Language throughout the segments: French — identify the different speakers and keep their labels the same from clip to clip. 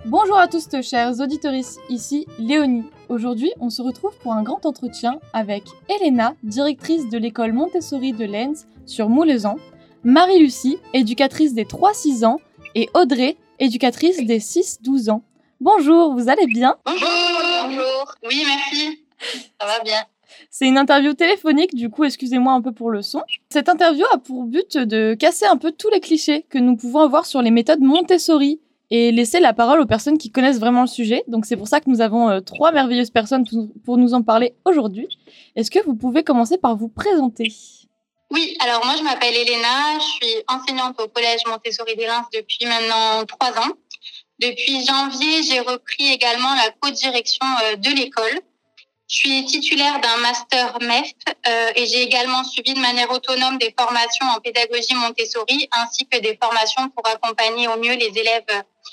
Speaker 1: Bonjour à tous, chers auditeurs, ici Léonie. Aujourd'hui, on se retrouve pour un grand entretien avec Elena, directrice de l'école Montessori de Lens sur Moulezan, Marie-Lucie, éducatrice des 3-6 ans, et Audrey, éducatrice des 6-12 ans. Bonjour, vous allez bien ?
Speaker 2: Bonjour. Oui, merci. Ça va bien.
Speaker 1: C'est une interview téléphonique, du coup, excusez-moi un peu pour le son. Cette interview a pour but de casser un peu tous les clichés que nous pouvons avoir sur les méthodes Montessori et laisser la parole aux personnes qui connaissent vraiment le sujet. Donc c'est pour ça que nous avons 3 merveilleuses personnes pour nous en parler aujourd'hui. Est-ce que vous pouvez commencer par vous présenter ?
Speaker 2: Oui, alors moi je m'appelle Elena, je suis enseignante au collège Montessori des Lens depuis maintenant 3 ans. Depuis janvier, j'ai repris également la co-direction de l'école. Je suis titulaire d'un master MEF et j'ai également suivi de manière autonome des formations en pédagogie Montessori ainsi que des formations pour accompagner au mieux les élèves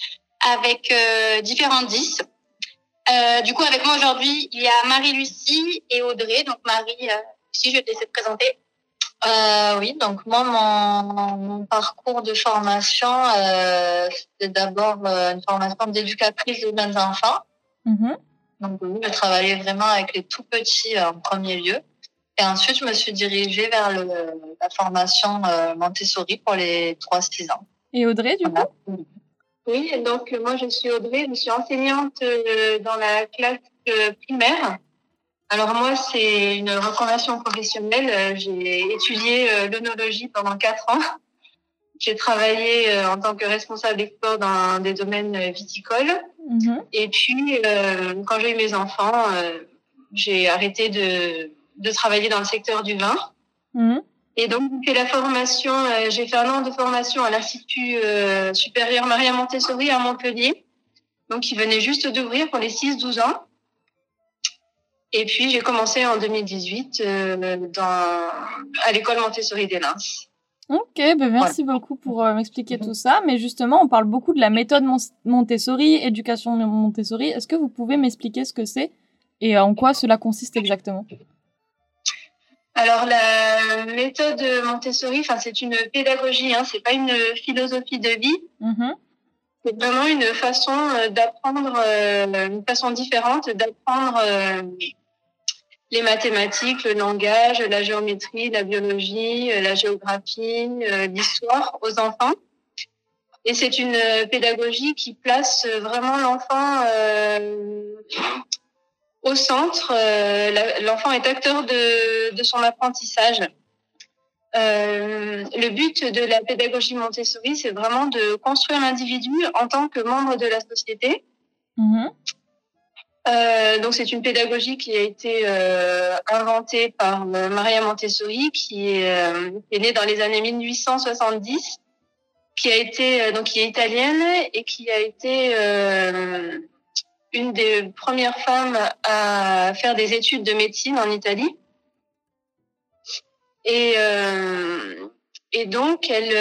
Speaker 2: avec différents 10. Du coup, avec moi aujourd'hui, il y a Marie-Lucie et Audrey. Donc Marie, si je vais te laisser te présenter.
Speaker 3: Oui, donc moi, mon parcours de formation, c'était d'abord une formation d'éducatrice de jeunes enfants.
Speaker 1: Mm-hmm.
Speaker 3: Donc oui, je travaillais vraiment avec les tout petits en premier lieu. Et ensuite, je me suis dirigée vers la formation Montessori pour les 3-6 ans.
Speaker 1: Et Audrey, du coup ?
Speaker 2: Oui, donc moi je suis Audrey, je suis enseignante dans la classe primaire. Alors moi, c'est une reconversion professionnelle. J'ai étudié l'œnologie pendant 4 ans. J'ai travaillé en tant que responsable export dans des domaines viticoles.
Speaker 1: Mm-hmm.
Speaker 2: Et puis, quand j'ai eu mes enfants, j'ai arrêté de travailler dans le secteur du vin.
Speaker 1: Mm-hmm.
Speaker 2: Et donc, j'ai fait la formation. J'ai fait 1 an de formation à l'Institut supérieur Maria Montessori à Montpellier. Donc, il venait juste d'ouvrir pour les 6-12 ans. Et puis, j'ai commencé en 2018 à l'école Montessori des Lens.
Speaker 1: Ok, ben merci beaucoup pour m'expliquer tout ça. Mais justement, on parle beaucoup de la méthode Montessori, éducation Montessori. Est-ce que vous pouvez m'expliquer ce que c'est et en quoi cela consiste exactement ?
Speaker 2: Alors, la méthode Montessori, c'est une pédagogie, c'est pas une philosophie de vie.
Speaker 1: Mm-hmm.
Speaker 2: C'est vraiment une façon d'apprendre, une façon différente d'apprendre les mathématiques, le langage, la géométrie, la biologie, la géographie, l'histoire aux enfants. Et c'est une pédagogie qui place vraiment l'enfant au centre. L'enfant est acteur de son apprentissage. Le but de la pédagogie Montessori, c'est vraiment de construire l'individu en tant que membre de la société.
Speaker 1: Mm-hmm.
Speaker 2: Donc c'est une pédagogie qui a été inventée par Maria Montessori, qui est née dans les années 1870, qui est italienne et qui a été une des premières femmes à faire des études de médecine en Italie. Et donc elle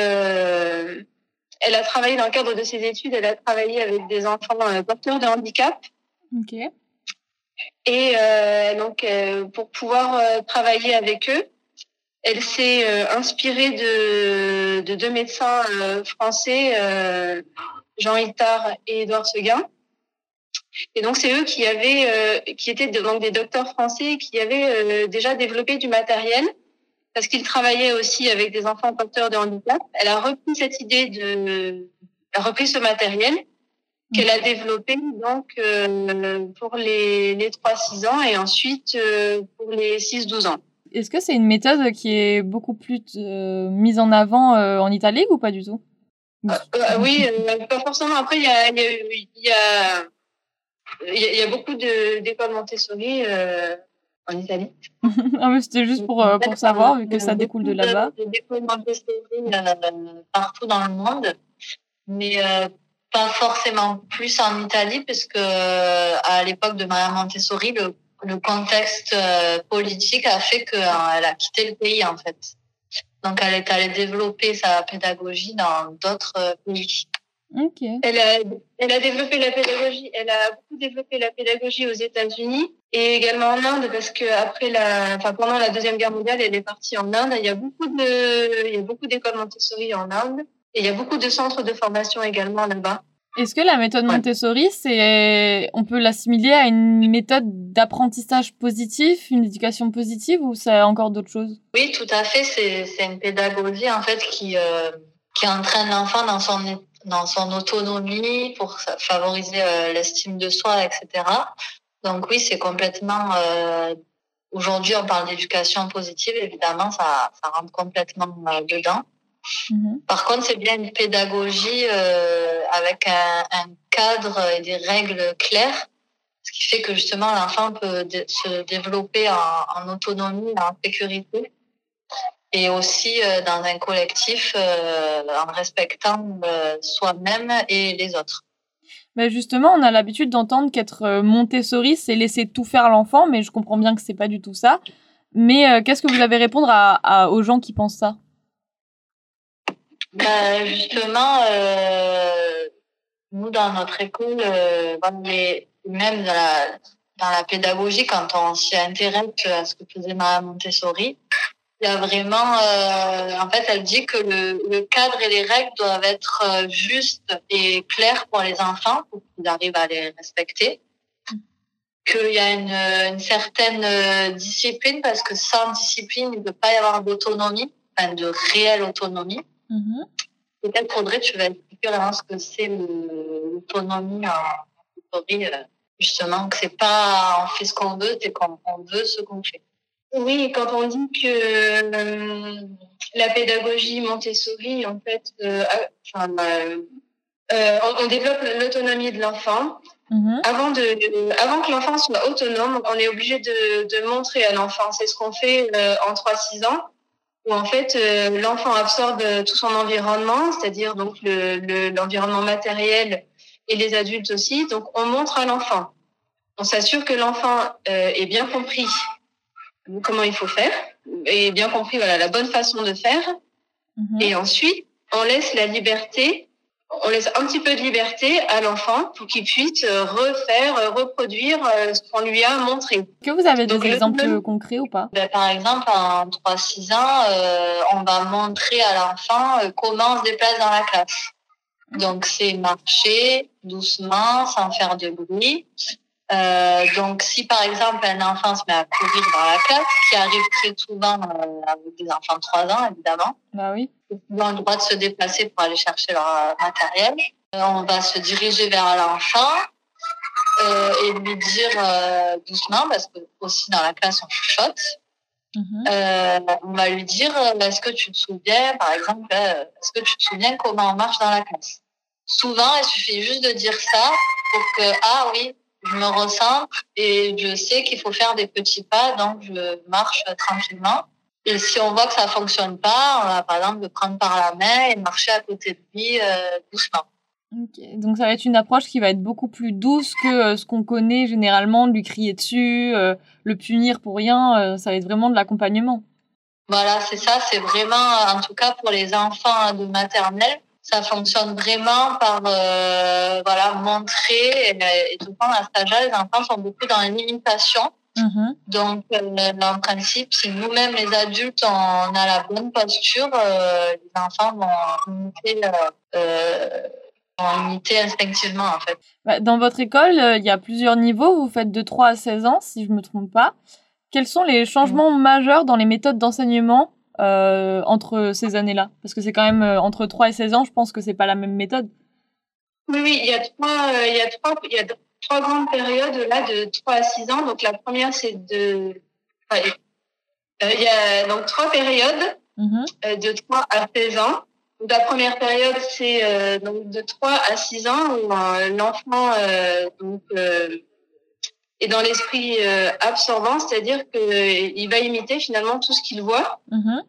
Speaker 2: a travaillé dans le cadre de ses études. Elle a travaillé avec des enfants porteurs de handicap.
Speaker 1: Ok.
Speaker 2: Et pour pouvoir travailler avec eux, elle s'est inspirée de 2 médecins français, Jean Itard et Édouard Seguin. Et donc c'est eux qui étaient donc des docteurs français qui avaient déjà développé du matériel parce qu'ils travaillaient aussi avec des enfants porteurs de handicap. Elle a repris cette idée elle a repris ce matériel qu'elle a développé donc pour les 3-6 ans et ensuite pour les 6-12 ans.
Speaker 1: Est-ce que c'est une méthode qui est beaucoup plus mise en avant en Italie ou pas du tout ?
Speaker 2: Oui, pas forcément. Après, il y a beaucoup d'écoles Montessori en Italie.
Speaker 1: Ah, mais c'était juste pour savoir, vu que ça découle de là-bas.
Speaker 3: Il y a des écoles Montessori partout dans le monde, mais pas forcément plus en Italie, puisque à l'époque de Maria Montessori, le contexte politique a fait qu'elle a quitté le pays, en fait. Donc, elle est allée développer sa pédagogie dans d'autres pays.
Speaker 1: Ok.
Speaker 2: Elle a développé la pédagogie. Elle a beaucoup développé la pédagogie aux États-Unis et également en Inde, parce que pendant la Deuxième Guerre mondiale, elle est partie en Inde. Il y a beaucoup d'écoles Montessori en Inde et il y a beaucoup de centres de formation également là-bas.
Speaker 1: Est-ce que la méthode
Speaker 3: Ouais.
Speaker 1: Montessori, on peut l'assimiler à une méthode d'apprentissage positif, une éducation positive, ou c'est encore d'autres choses?
Speaker 3: Oui, tout à fait. C'est une pédagogie en fait qui entraîne l'enfant dans son autonomie pour favoriser l'estime de soi, etc. Donc oui, c'est complètement. Aujourd'hui, on parle d'éducation positive, évidemment, ça rentre complètement dedans.
Speaker 1: Mhm.
Speaker 3: Par contre, c'est bien une pédagogie avec un cadre et des règles claires, ce qui fait que justement l'enfant peut se développer en autonomie, en sécurité, et aussi dans un collectif en respectant soi-même et les autres.
Speaker 1: Mais justement, on a l'habitude d'entendre qu'être Montessori, c'est laisser tout faire l'enfant, mais je comprends bien que c'est pas du tout ça. Mais qu'est-ce que vous avez répondre aux gens qui pensent ça?
Speaker 3: Justement, nous dans notre école, même dans la pédagogie, quand on s'y intéresse à ce que faisait Madame Montessori, il y a vraiment, en fait, elle dit que le cadre et les règles doivent être justes et clairs pour les enfants, pour qu'ils arrivent à les respecter. Qu'il y a une certaine discipline, parce que sans discipline, il ne peut pas y avoir d'autonomie, enfin de réelle autonomie.
Speaker 1: Mhm.
Speaker 3: Peut-être, Audrey, tu vas expliquer vraiment ce que c'est l'autonomie en théorie, justement, que c'est pas on fait ce qu'on veut, c'est qu'on veut ce qu'on fait.
Speaker 2: Oui, quand on dit que la pédagogie Montessori, en fait, on développe l'autonomie de l'enfant.
Speaker 1: Mhm.
Speaker 2: Avant que l'enfant soit autonome, on est obligé de montrer à l'enfant. C'est ce qu'on fait en 3-6 ans, où en fait l'enfant absorbe tout son environnement, c'est-à-dire donc l'environnement matériel et les adultes aussi. Donc on montre à l'enfant. On s'assure que l'enfant ait bien compris comment il faut faire, et bien compris la bonne façon de faire.
Speaker 1: Mhm.
Speaker 2: Et ensuite, on laisse on laisse un petit peu de liberté à l'enfant pour qu'il puisse reproduire ce qu'on lui a montré.
Speaker 1: Est-ce que vous avez
Speaker 2: Donc,
Speaker 1: des exemples concrets ou pas?
Speaker 3: Par exemple, en 3-6 ans, on va montrer à l'enfant comment on se déplace dans la classe. Donc, c'est marcher doucement, sans faire de bruit. Donc, si par exemple un enfant se met à courir dans la classe, ce qui arrive très souvent avec des enfants de 3 ans, évidemment,
Speaker 1: Bah oui.
Speaker 3: ils ont le droit de se déplacer pour aller chercher leur matériel. On va se diriger vers l'enfant et lui dire doucement, parce que aussi dans la classe on chuchote. On va lui dire est-ce que tu te souviens, par exemple, est-ce que tu te souviens comment on marche dans la classe? Souvent, il suffit juste de dire ça pour que ah oui, je me ressens et je sais qu'il faut faire des petits pas, donc je marche tranquillement. Et si on voit que ça fonctionne pas, on va par exemple le prendre par la main et marcher à côté de lui doucement.
Speaker 1: Okay. Donc ça va être une approche qui va être beaucoup plus douce que ce qu'on connaît généralement, de lui crier dessus, le punir pour rien. Ça va être vraiment de l'accompagnement. Voilà,
Speaker 3: c'est ça. C'est vraiment, en tout cas pour les enfants de maternelle, ça fonctionne vraiment par montrer. Et tout le temps à cet âge-là, les enfants sont beaucoup dans l'imitation.
Speaker 1: Mm-hmm.
Speaker 3: Donc, en principe, si nous-mêmes, les adultes, on a la bonne posture, les enfants vont imiter instinctivement, en fait.
Speaker 1: Bah, dans votre école, il y a plusieurs niveaux. Vous faites de 3 à 16 ans, si je me trompe pas. Quels sont les changements majeurs dans les méthodes d'enseignement entre ces années-là? Parce que c'est quand même entre 3 et 16 ans, je pense que c'est pas la même méthode.
Speaker 2: Oui, il y a trois grandes périodes là de 3 à 6 ans. Donc la première, c'est il y a donc 3 périodes de 3 à 16 ans. Donc, la première période, c'est donc de 3 à 6 ans où l'enfant est dans l'esprit absorbant, c'est-à-dire qu'il va imiter finalement tout ce qu'il voit.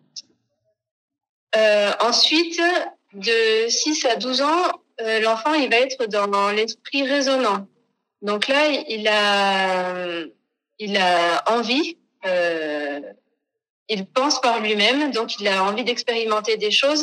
Speaker 2: Ensuite, de 6 à 12 ans, l'enfant il va être dans l'esprit raisonnant. Donc là, il a envie, il pense par lui-même, donc il a envie d'expérimenter des choses.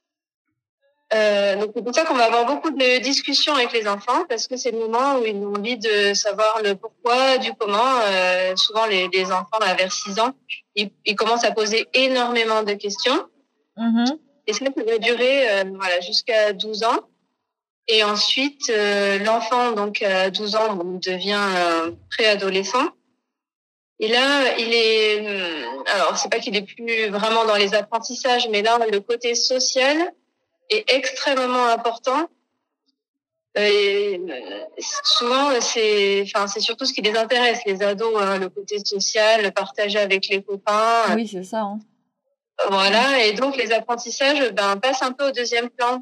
Speaker 2: Donc c'est pour ça qu'on va avoir beaucoup de discussions avec les enfants, parce que c'est le moment où ils ont envie de savoir le pourquoi, du comment. Souvent les enfants vers 6 ans, ils commencent à poser énormément de questions. Et ça va durer jusqu'à 12 ans. Et ensuite, l'enfant, donc à 12 ans, devient préadolescent. Et là, il est, alors c'est pas qu'il est plus vraiment dans les apprentissages, mais là, le côté social est extrêmement important. Et souvent, c'est surtout ce qui les intéresse, les ados, hein, le côté social, le partager avec les copains.
Speaker 1: Oui, c'est ça. Hein.
Speaker 2: Voilà, et donc les apprentissages passent un peu au deuxième plan.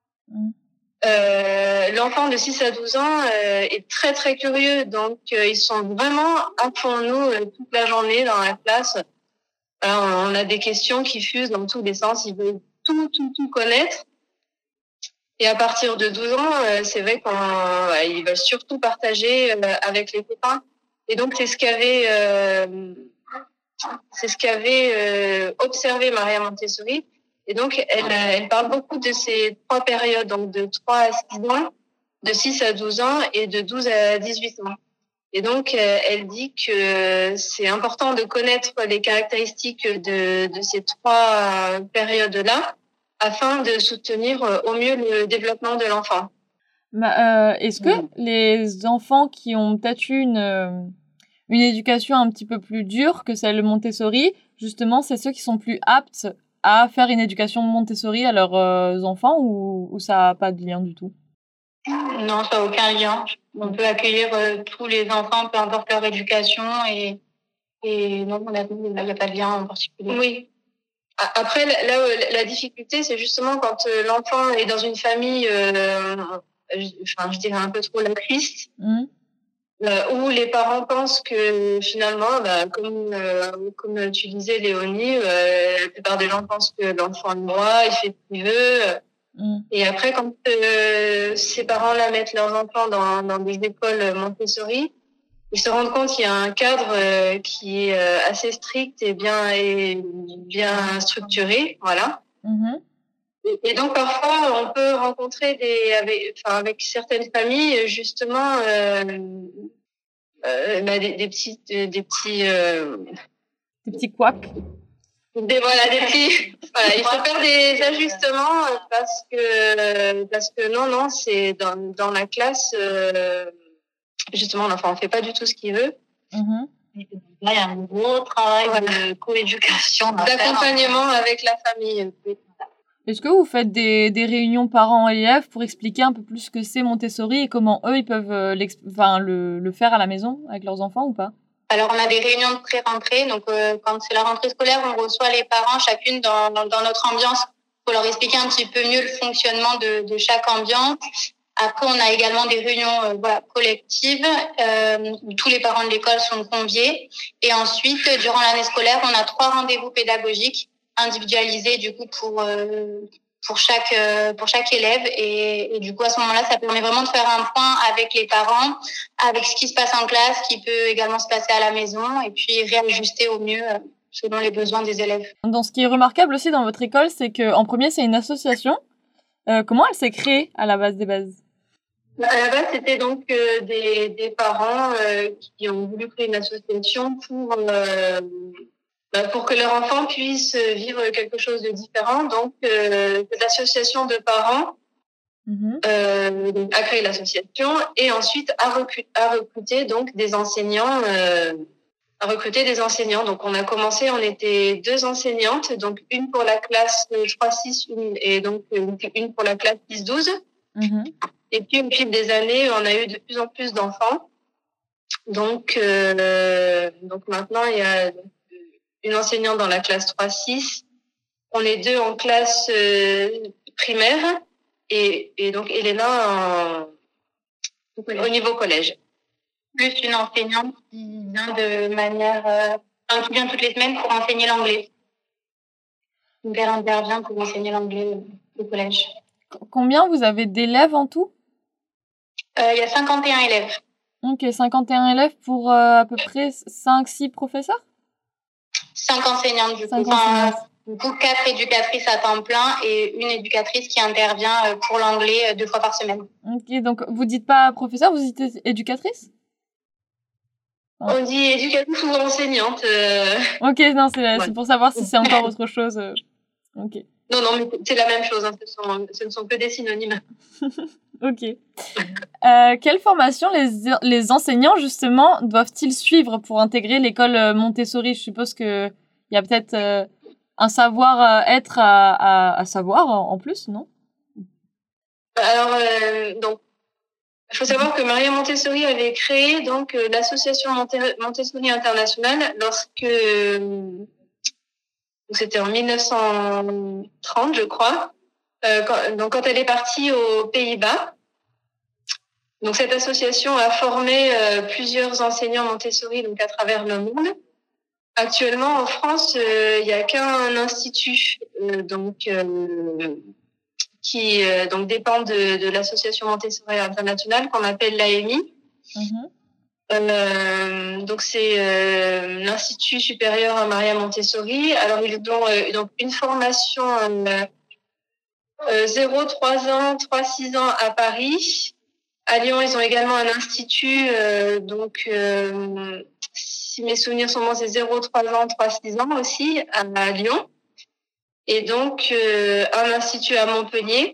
Speaker 2: L'enfant de 6 à 12 ans est très très curieux, donc ils sont vraiment à fond nous toute la journée dans la classe. On a des questions qui fusent dans tous les sens, ils veulent tout connaître. Et à partir de 12 ans, c'est vrai qu'ils veulent surtout partager avec les copains. Et donc c'est ce qu'avait observé Maria Montessori. Et donc, elle parle beaucoup de ces 3 périodes, donc de 3 à 6 ans, de 6 à 12 ans et de 12 à 18 ans. Et donc, elle dit que c'est important de connaître les caractéristiques de ces 3 périodes-là afin de soutenir au mieux le développement de l'enfant.
Speaker 1: Est-ce que les enfants qui ont peut-être eu une éducation un petit peu plus dure que celle de Montessori, justement, c'est ceux qui sont plus aptes à faire une éducation Montessori à leurs enfants ou ça n'a pas de lien du tout?
Speaker 3: Non, ça n'a aucun lien. On peut accueillir tous les enfants, peu importe leur éducation, et non, il n'y a pas de lien en particulier.
Speaker 2: Oui. Après, là, la difficulté, c'est justement quand l'enfant est dans une famille, je dirais un peu trop laxiste. Où les parents pensent que finalement, comme tu disais, Léonie, la plupart des gens pensent que l'enfant est droit, il fait ce qu'il veut. Et après, quand ces parents-là mettent leurs enfants dans des écoles Montessori, ils se rendent compte qu'il y a un cadre qui est assez strict et bien structuré, voilà. Et donc parfois, on peut rencontrer avec certaines familles justement des
Speaker 1: petits couacs.
Speaker 2: Des petits. Voilà, il faut faire des ajustements parce que non, c'est dans la classe justement l'enfant fait pas du tout ce qu'il veut.
Speaker 3: Là, il y a un gros travail de coéducation,
Speaker 2: d'accompagnement avec la famille.
Speaker 1: Est-ce que vous faites des réunions parents-élèves pour expliquer un peu plus ce que c'est Montessori et comment eux ils peuvent le faire à la maison avec leurs enfants ou pas?
Speaker 3: Alors, on a des réunions de pré-rentrée. Donc, quand c'est la rentrée scolaire, on reçoit les parents chacune dans notre ambiance pour leur expliquer un petit peu mieux le fonctionnement de chaque ambiance. Après, on a également des réunions collectives où tous les parents de l'école sont conviés. Et ensuite, durant l'année scolaire, on a 3 rendez-vous pédagogiques individualisés du coup pour chaque élève. Et du coup, à ce moment-là, ça permet vraiment de faire un point avec les parents, avec ce qui se passe en classe, qui peut également se passer à la maison, et puis réajuster au mieux selon les besoins des élèves.
Speaker 1: Donc, ce qui est remarquable aussi dans votre école, c'est qu'en premier, c'est une association. Comment elle s'est créée à la base des bases?
Speaker 2: À la base, c'était donc des parents qui ont voulu créer une association pour que leur enfant puisse vivre quelque chose de différent. Donc, cette association de parents a créé l'association et ensuite a recruté donc des enseignants. Donc, on a commencé, on était 2 enseignantes, donc une pour la classe 3-6 et donc une pour la classe 10-12. Et puis, au fil des années, on a eu de plus en plus d'enfants. Donc maintenant, il y a une enseignante dans la classe 3-6. On est 2 en classe primaire et donc Elena au niveau collège.
Speaker 3: Plus une enseignante qui vient de manière qui vient toutes les semaines pour enseigner l'anglais. Donc elle intervient pour enseigner l'anglais au collège.
Speaker 1: Combien vous avez d'élèves en tout?
Speaker 3: Il y a 51 élèves.
Speaker 1: Ok, 51 élèves pour à peu près 5-6 professeurs?
Speaker 3: 5 enseignantes du coup. Du coup, 4 éducatrices à temps plein et une éducatrice qui intervient pour l'anglais 2 fois par semaine.
Speaker 1: Ok, donc vous dites pas professeur, vous dites éducatrice?
Speaker 2: On dit éducatrice ou enseignante.
Speaker 1: Ok, non, c'est pour savoir si c'est encore autre chose. Ok.
Speaker 2: Non, mais c'est la même chose. Hein. Ce ne sont que des synonymes.
Speaker 1: Ok. Quelle formation les enseignants, justement, doivent-ils suivre pour intégrer l'école Montessori? Je suppose qu'il y a peut-être un savoir-être à savoir en plus, non?
Speaker 2: Alors, donc, il faut savoir que Maria Montessori avait créé donc l'association Montessori internationale lorsque c'était en 1930, je crois. Quand elle est partie aux Pays-Bas. Donc cette association a formé plusieurs enseignants Montessori donc à travers le monde. Actuellement en France, il y a qu'un institut qui donc dépend de l'association Montessori internationale qu'on appelle l'AMI. Donc c'est l'Institut supérieur à Maria Montessori. Alors ils ont donc une formation 0-3 ans, 3-6 ans à Paris. À Lyon, ils ont également un institut, si mes souvenirs sont bons, c'est 0-3 ans, 3-6 ans aussi à Lyon. Et donc, un institut à Montpellier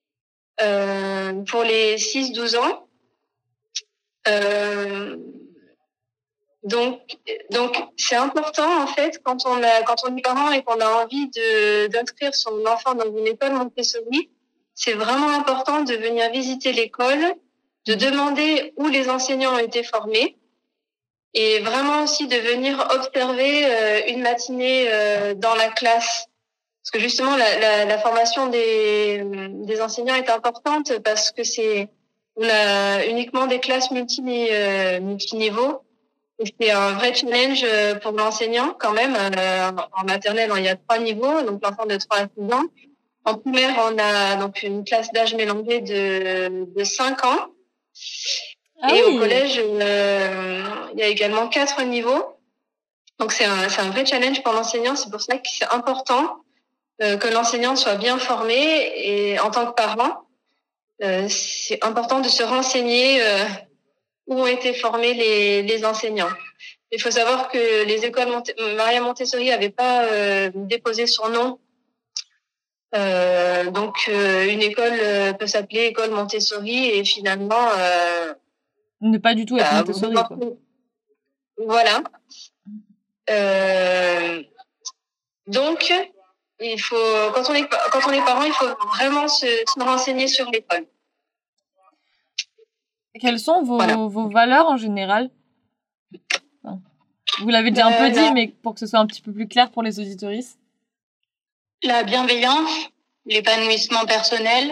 Speaker 2: pour les 6-12 ans. Donc, c'est important, en fait, quand on est parent et qu'on a envie d'inscrire son enfant dans une école Montessori, c'est vraiment important de venir visiter l'école, de demander où les enseignants ont été formés et vraiment aussi de venir observer une matinée dans la classe. Parce que justement, la formation des enseignants est importante parce que on a uniquement des classes multiniveaux. Et c'est un vrai challenge pour l'enseignant quand même. En maternelle, il y a 3 niveaux, donc l'enfant de 3 à 6 ans. En primaire, on a donc une classe d'âge mélangé de 5 ans. Et au collège, il y a également 4 niveaux. Donc c'est un vrai challenge pour l'enseignant. C'est pour ça que c'est important que l'enseignant soit bien formé. Et en tant que parent, c'est important de se renseigner où ont été formés les enseignants. Il faut savoir que les écoles Maria Montessori n'avaient pas déposé son nom. Donc une école peut s'appeler école Montessori et finalement
Speaker 1: ne pas du tout être Montessori, quoi.
Speaker 2: Voilà. Donc il faut quand on est parent, il faut vraiment se renseigner sur l'école.
Speaker 1: Quelles sont vos valeurs en général? Vous l'avez déjà un peu dit, mais pour que ce soit un petit peu plus clair pour les auditeuristes.
Speaker 3: La bienveillance, l'épanouissement personnel,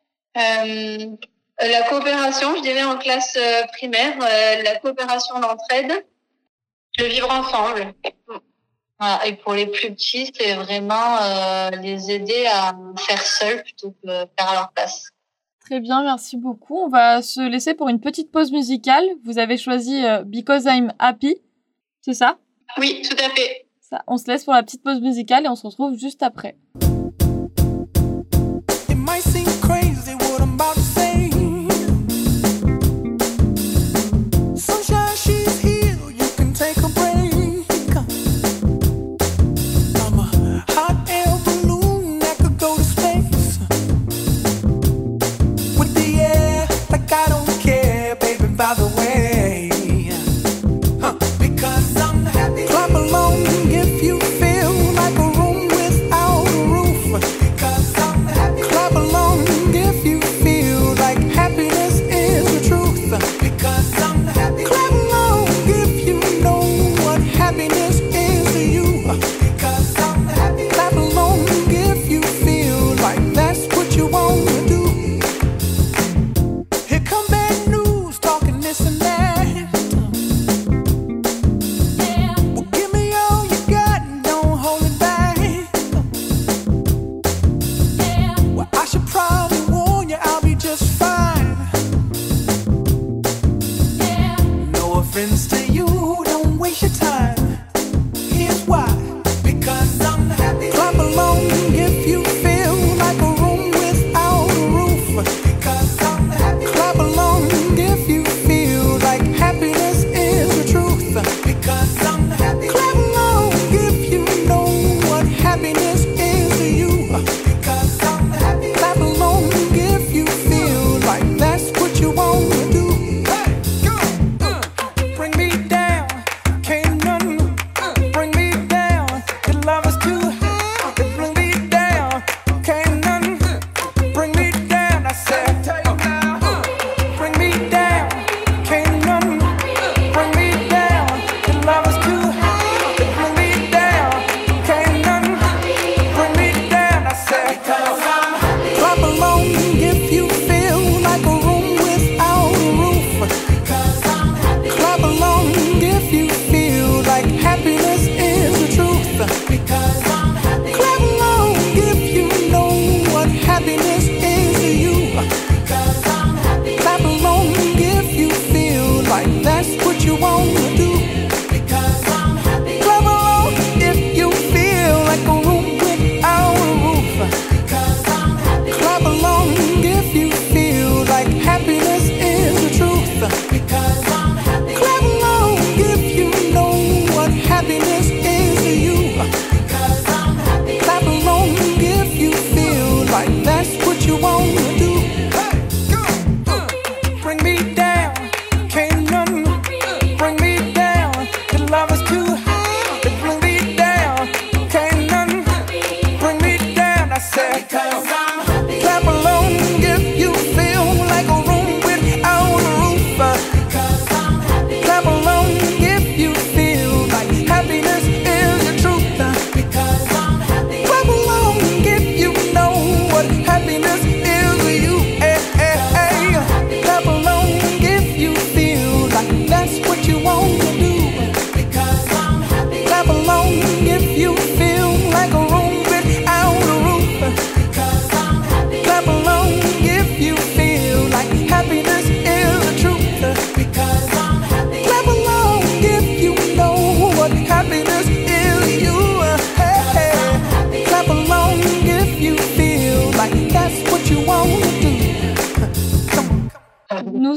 Speaker 2: la coopération, je dirais en classe primaire, la coopération d'entraide, le vivre ensemble.
Speaker 3: Voilà. Et pour les plus petits, c'est vraiment les aider à faire seuls plutôt que faire à leur place.
Speaker 1: Très bien, merci beaucoup. On va se laisser pour une petite pause musicale. Vous avez choisi Because I'm Happy, c'est ça?
Speaker 2: Oui, tout à fait.
Speaker 1: Ça, on se laisse pour la petite pause musicale et on se retrouve juste après.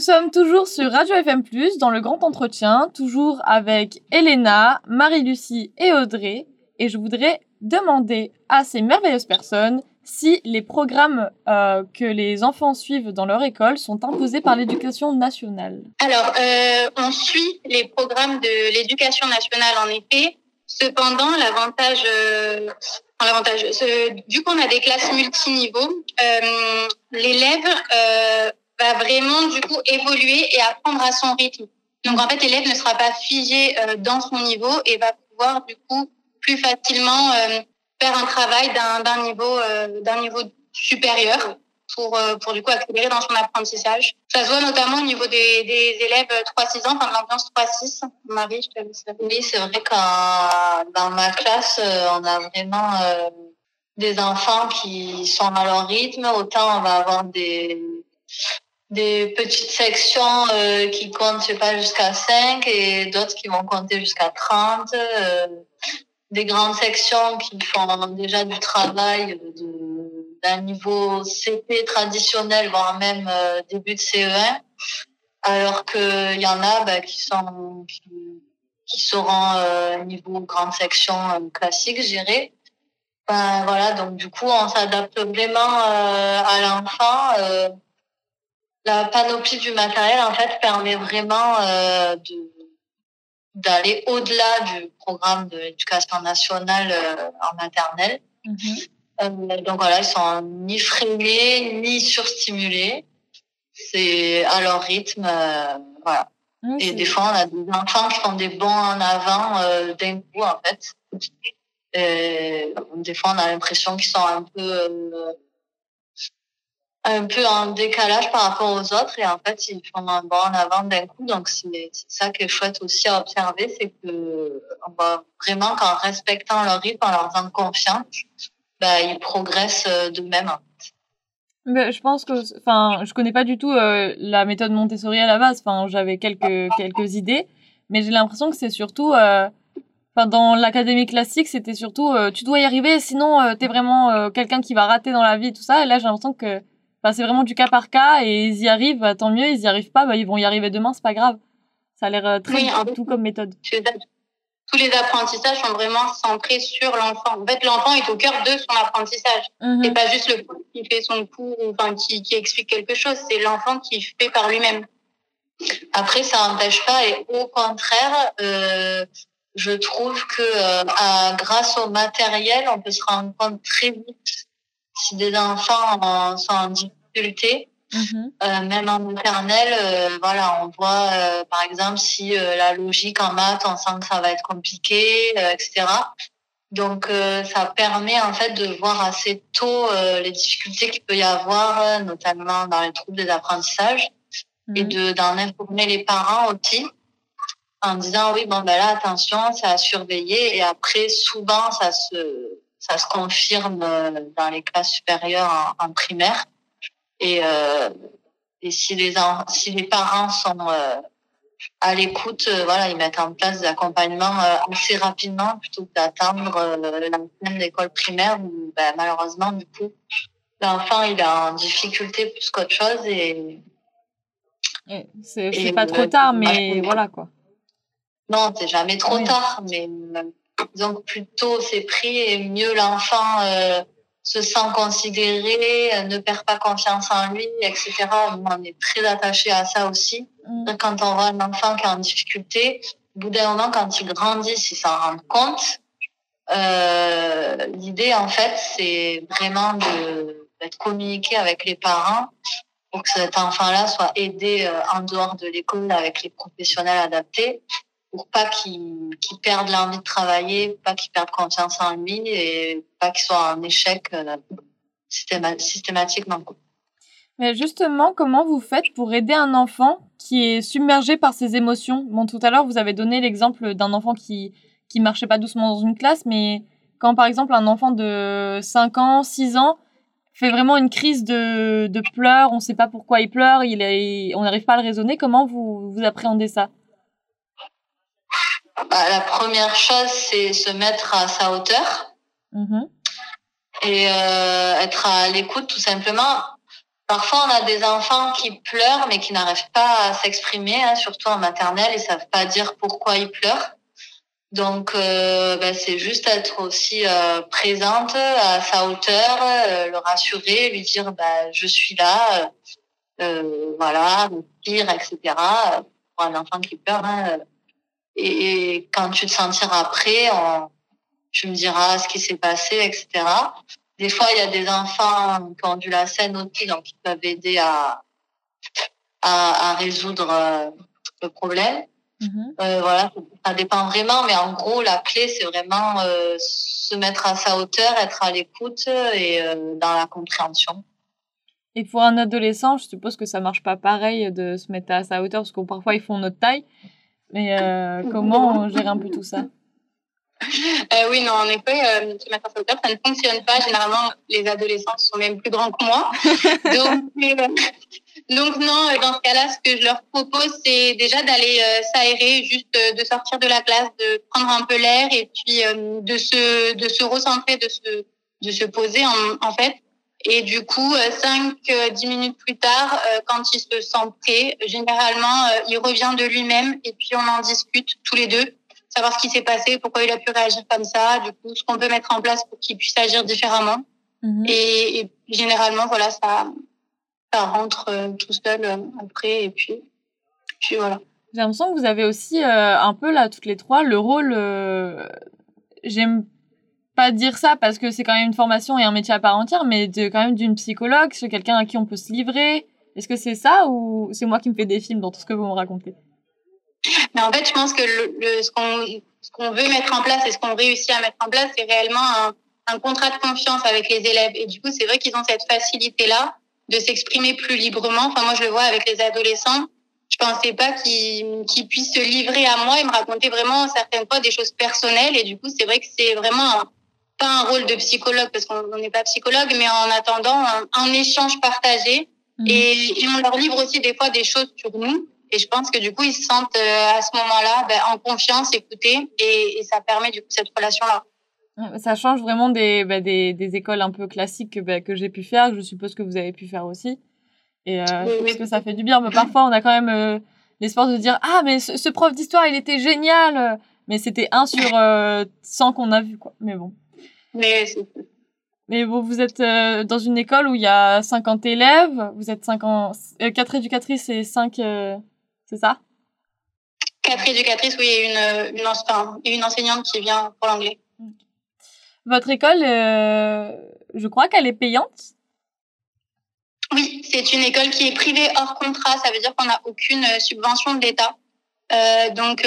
Speaker 1: sommes toujours sur Radio FM+, dans le grand entretien, toujours avec Elena, Marie-Lucie et Audrey. Et je voudrais demander à ces merveilleuses personnes si les programmes que les enfants suivent dans leur école sont imposés par l'éducation nationale.
Speaker 4: Alors, on suit les programmes de l'éducation nationale, en effet. Cependant, vu qu'on a des classes multiniveaux, l'élève va vraiment du coup évoluer et apprendre à son rythme. Donc en fait, l'élève ne sera pas figé dans son niveau et va pouvoir du coup plus facilement faire un travail d'un niveau supérieur pour du coup accélérer dans son apprentissage. Ça se voit notamment au niveau des élèves 3-6 ans, enfin de l'ambiance 3-6. Marie, je te laisse.
Speaker 3: Oui, c'est vrai que dans ma classe, on a vraiment des enfants qui sont à leur rythme. Autant on va avoir des petites sections qui comptent, je sais pas, jusqu'à 5 et d'autres qui vont compter jusqu'à 30. Des grandes sections qui font déjà du travail d'un niveau CP traditionnel, voire même début de CE1, alors qu'il y en a qui seront niveau grande section classique, je dirais. Voilà, donc du coup, on s'adapte vraiment à l'enfant. La panoplie du matériel, en fait, permet vraiment d'aller au-delà du programme de l'éducation nationale en maternelle. Donc voilà, ils sont ni freinés, ni surstimulés. C'est à leur rythme, voilà. Et des fois, on a des enfants qui font des bonds en avant d'un coup, en fait. Des fois, on a l'impression qu'ils sont un peu en décalage par rapport aux autres et en fait ils font un bond en avant d'un coup, donc c'est ça qui est chouette aussi à observer, c'est que on voit vraiment qu'en respectant leur rythme, en leur faisant confiance, ils progressent d'eux-mêmes.
Speaker 1: Mais je pense que, je connais pas du tout la méthode Montessori à la base. J'avais quelques idées, mais j'ai l'impression que c'est surtout dans l'académie classique, c'était surtout tu dois y arriver, sinon t'es vraiment quelqu'un qui va rater dans la vie, tout ça. Et là, j'ai l'impression que c'est vraiment du cas par cas et ils y arrivent, tant mieux. Ils y arrivent pas, ils vont y arriver demain, c'est pas grave. Ça a l'air très tout comme méthode.
Speaker 4: Tous les apprentissages sont vraiment centrés sur l'enfant. En fait, l'enfant est au cœur de son apprentissage. C'est pas juste le prof qui fait son cours ou qui explique quelque chose. C'est l'enfant qui fait par lui-même.
Speaker 3: Après, ça n'empêche pas et au contraire, je trouve que grâce au matériel, on peut se rendre compte très vite si des enfants sont en difficulté. Même en maternelle, on voit par exemple si la logique en maths, on sent que ça va être compliqué, etc. Donc ça permet en fait de voir assez tôt les difficultés qu'il peut y avoir, notamment dans les troubles des apprentissages, et d'en informer les parents aussi en disant oui là attention, c'est à surveiller. Et après souvent ça se confirme dans les classes supérieures en primaire. Et si les parents sont à l'écoute, ils mettent en place des accompagnements assez rapidement plutôt que d'attendre la fin de l'école primaire où malheureusement du coup l'enfant il est en difficulté plus qu'autre chose et
Speaker 1: c'est pas trop tard, mais voilà quoi.
Speaker 3: Non, c'est jamais trop tard, mais disons que plus tôt c'est pris et mieux l'enfant se sent considéré, ne perd pas confiance en lui, etc. On est très attaché à ça aussi. Quand on voit un enfant qui est en difficulté, au bout d'un moment, quand il grandit, il s'en rend compte. L'idée, en fait, c'est vraiment d'être communiqué avec les parents pour que cet enfant-là soit aidé en dehors de l'école avec les professionnels adaptés, pour pas qu'il perde l'envie de travailler, pas qu'il perde confiance en lui et pas qu'il soit en échec systématiquement.
Speaker 1: Mais justement, comment vous faites pour aider un enfant qui est submergé par ses émotions ? Bon, tout à l'heure, vous avez donné l'exemple d'un enfant qui marchait pas doucement dans une classe, mais quand, par exemple, un enfant de 5 ans, 6 ans fait vraiment une crise de pleurs, on sait pas pourquoi il pleure, on n'arrive pas à le raisonner, comment vous appréhendez ça ?
Speaker 3: La première chose, c'est se mettre à sa hauteur et être à l'écoute tout simplement. Parfois, on a des enfants qui pleurent, mais qui n'arrivent pas à s'exprimer, hein, surtout en maternelle, ils savent pas dire pourquoi ils pleurent. Donc, c'est juste être aussi présente à sa hauteur, le rassurer, lui dire je suis là, voilà, me dire, etc. Pour un enfant qui pleure. Hein, et quand tu te sentiras prêt, tu me diras ce qui s'est passé, etc. Des fois, il y a des enfants qui ont dû la scène aussi, donc ils peuvent aider à résoudre le problème. Voilà, ça dépend vraiment, mais en gros, la clé, c'est vraiment se mettre à sa hauteur, être à l'écoute et dans la compréhension.
Speaker 1: Et pour un adolescent, je suppose que ça marche pas pareil de se mettre à sa hauteur, parce que parfois ils font notre taille. Mais comment on gère un peu tout ça?
Speaker 4: Oui, non, en effet, se mettre à sa hauteur, ça ne fonctionne pas. Généralement, les adolescents sont même plus grands que moi. Donc non, dans ce cas-là, ce que je leur propose, c'est déjà d'aller s'aérer, juste de sortir de la classe, de prendre un peu l'air et puis de se recentrer, de se poser en fait. Et du coup, 5-10 minutes plus tard, quand il se sent prêt, généralement, il revient de lui-même et puis on en discute tous les deux, savoir ce qui s'est passé, pourquoi il a pu réagir comme ça, du coup, ce qu'on peut mettre en place pour qu'il puisse agir différemment. Et généralement, voilà, ça rentre tout seul après et puis voilà.
Speaker 1: J'ai l'impression que vous avez aussi un peu là toutes les trois le rôle, j'aime pas dire ça parce que c'est quand même une formation et un métier à part entière, mais quand même d'une psychologue, c'est quelqu'un à qui on peut se livrer. Est-ce que c'est ça ou c'est moi qui me fais des films dans tout ce que vous me racontez?
Speaker 4: Mais en fait, je pense que ce qu'on veut mettre en place et ce qu'on réussit à mettre en place, c'est réellement un contrat de confiance avec les élèves. Et du coup, c'est vrai qu'ils ont cette facilité-là de s'exprimer plus librement. Enfin, moi, je le vois avec les adolescents. Je pensais pas qu'ils puissent se livrer à moi et me raconter vraiment certaines fois des choses personnelles. Et du coup, c'est vrai que c'est vraiment pas un rôle de psychologue parce qu'on n'est pas psychologue, mais en attendant un échange partagé. Et on leur livre aussi des fois des choses sur nous. Et je pense que du coup, ils se sentent à ce moment-là en confiance, écoutés, et ça permet du coup cette relation-là.
Speaker 1: Ça change vraiment des écoles un peu classiques que j'ai pu faire, que je suppose que vous avez pu faire aussi. Et je pense que ça fait du bien. Mais parfois, on a quand même l'espoir de dire « Ah, mais ce prof d'histoire, il était génial !» Mais c'était 1 sur 100 qu'on a vu, quoi. Mais bon. Mais bon, vous êtes dans une école où il y a 50 élèves, vous êtes 4 éducatrices et 5... c'est ça?
Speaker 4: 4 éducatrices, oui, et une enseignante qui vient pour l'anglais.
Speaker 1: Votre école, je crois qu'elle est payante?
Speaker 4: Oui, c'est une école qui est privée hors contrat, ça veut dire qu'on n'a aucune subvention de l'État. Donc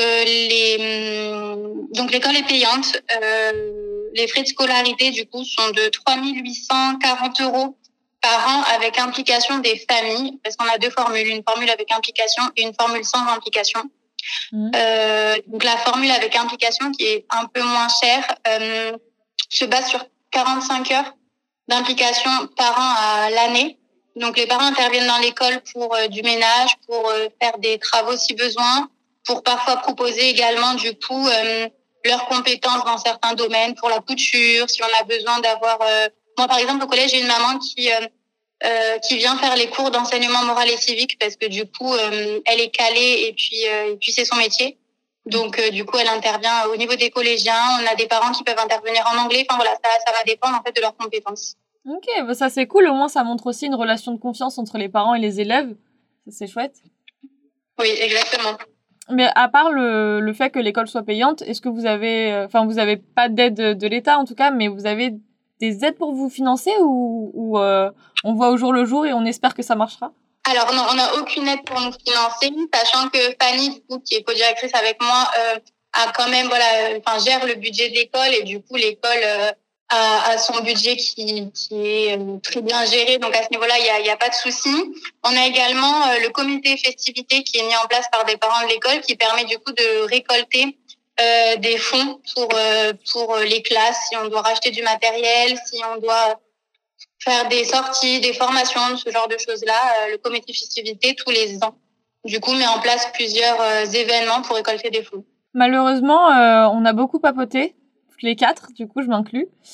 Speaker 4: l'école est payante. Les frais de scolarité, du coup, sont de 3 840 € par an avec implication des familles, parce qu'on a 2 formules, une formule avec implication et une formule sans implication. Donc la formule avec implication, qui est un peu moins chère, se base sur 45 heures d'implication par an à l'année. Donc les parents interviennent dans l'école pour du ménage, pour faire des travaux si besoin, pour parfois proposer également du coup leurs compétences dans certains domaines, pour la couture, si on a besoin d'avoir... Moi par exemple au collège, j'ai une maman qui vient faire les cours d'enseignement moral et civique parce que du coup elle est calée et puis c'est son métier. Donc du coup elle intervient au niveau des collégiens. On a des parents qui peuvent intervenir en anglais. Enfin voilà, ça va dépendre en fait de leurs compétences.
Speaker 1: Ok, bah ça c'est cool. Au moins ça montre aussi une relation de confiance entre les parents et les élèves. Ça c'est chouette.
Speaker 4: Oui, exactement.
Speaker 1: Mais à part le fait que l'école soit payante, est-ce que vous avez, vous avez pas d'aide de l'État en tout cas, mais vous avez des aides pour vous financer ou on voit au jour le jour et on espère que ça marchera?
Speaker 4: Alors non, on n'a aucune aide pour nous financer, sachant que Fanny, du coup, qui est co-directrice avec moi, a quand même gère le budget de l'école et du coup l'école a son budget qui est très bien géré. Donc à ce niveau-là, il y a pas de souci. On a également le comité festivités qui est mis en place par des parents de l'école, qui permet du coup de récolter des fonds pour les classes, si on doit racheter du matériel, si on doit faire des sorties, des formations, ce genre de choses-là. Le comité festivités, tous les ans, du coup, met en place plusieurs événements pour récolter des fonds.
Speaker 1: Malheureusement, on a beaucoup papoté, toutes les 4, du coup, je m'inclus.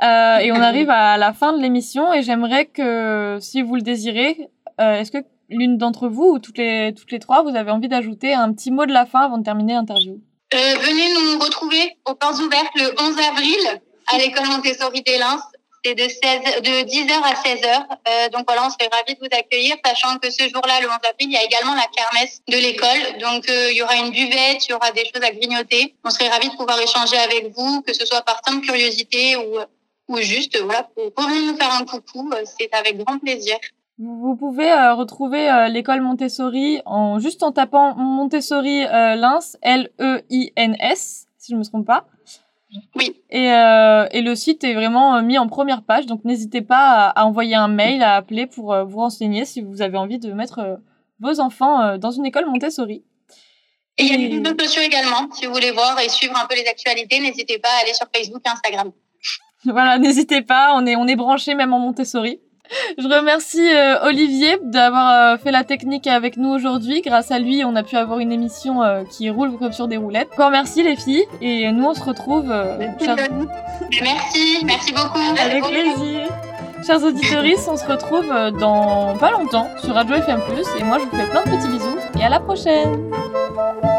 Speaker 1: Et on arrive à la fin de l'émission et j'aimerais que, si vous le désirez, est-ce que l'une d'entre vous ou toutes les trois, vous avez envie d'ajouter un petit mot de la fin avant de terminer l'interview?
Speaker 4: Venez nous retrouver aux portes ouvertes le 11 avril à l'école Montessori des Lens. C'est de 10h à 16h. Donc voilà, on serait ravis de vous accueillir, sachant que ce jour-là, le 11 avril, il y a également la kermesse de l'école. Donc il y aura une buvette, il y aura des choses à grignoter. On serait ravis de pouvoir échanger avec vous, que ce soit par simple curiosité ou juste voilà, pour venir nous faire un coucou. C'est avec grand plaisir.
Speaker 1: Vous pouvez retrouver l'école Montessori juste en tapant Montessori Lens, L-E-I-N-S, si je me trompe pas.
Speaker 4: Oui.
Speaker 1: Et le site est vraiment mis en première page, donc n'hésitez pas à envoyer un mail, à appeler pour vous renseigner si vous avez envie de mettre vos enfants dans une école Montessori.
Speaker 4: Et il y a les réseaux sociaux également, si vous voulez voir et suivre un peu les actualités, n'hésitez pas à aller sur Facebook et Instagram.
Speaker 1: Voilà, n'hésitez pas, on est branchés même en Montessori. Je remercie Olivier d'avoir fait la technique avec nous aujourd'hui. Grâce à lui, on a pu avoir une émission qui roule comme sur des roulettes. Encore merci les filles. Et nous, on se retrouve...
Speaker 4: Merci beaucoup.
Speaker 1: Avec plaisir. Chers auditeurs, on se retrouve dans pas longtemps sur Radio FM+. Et moi, je vous fais plein de petits bisous. Et à la prochaine.